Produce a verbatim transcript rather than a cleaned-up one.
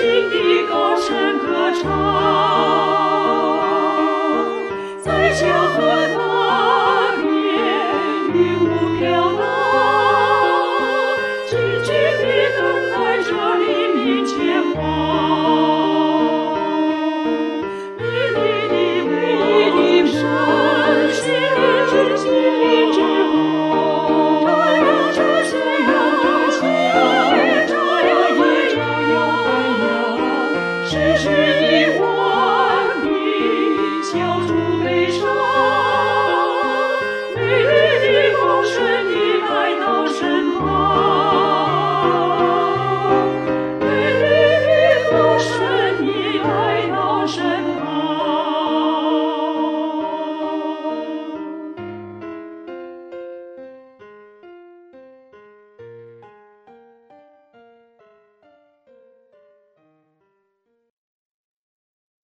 心的高声歌唱，在江河那边云雾飘荡，静静地等待着黎明前往。美丽的美丽的神，心灵之心灵之光，照耀着信仰，照耀照耀照耀，时时。